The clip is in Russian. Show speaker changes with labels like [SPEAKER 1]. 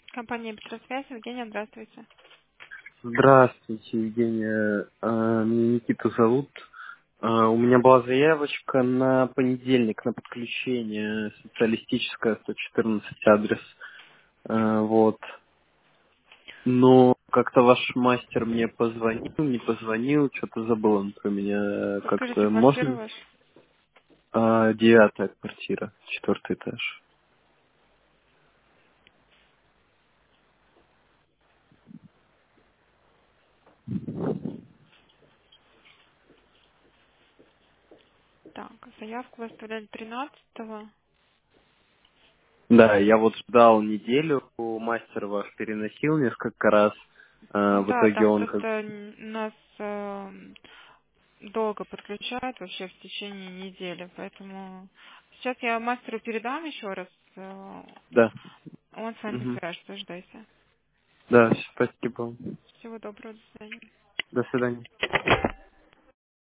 [SPEAKER 1] Компания Петросвязь, Евгения, здравствуйте.
[SPEAKER 2] Здравствуйте, Евгения. Меня Никита зовут. У меня была заявочка на понедельник на подключение, социалистическая 114 адрес. Вот. Но как-то ваш мастер мне позвонил, не позвонил, что-то забыл он про меня.
[SPEAKER 1] Подскажите
[SPEAKER 2] Как-то
[SPEAKER 1] квартиру
[SPEAKER 2] можно?
[SPEAKER 1] вашу.
[SPEAKER 2] 9-я квартира, 4-й этаж.
[SPEAKER 1] Так, заявку вы оставляли 13-го.
[SPEAKER 2] Да, я вот ждал неделю, мастер ваш переносил несколько раз. В
[SPEAKER 1] Да,
[SPEAKER 2] итоге
[SPEAKER 1] там
[SPEAKER 2] он
[SPEAKER 1] просто нас долго подключают вообще в течение недели, поэтому сейчас я мастеру передам еще раз.
[SPEAKER 2] Да.
[SPEAKER 1] Он с вами
[SPEAKER 2] Мгм.
[SPEAKER 1] свяжется, ждайте.
[SPEAKER 2] Да, спасибо.
[SPEAKER 1] Всего доброго, до свидания.
[SPEAKER 2] До свидания.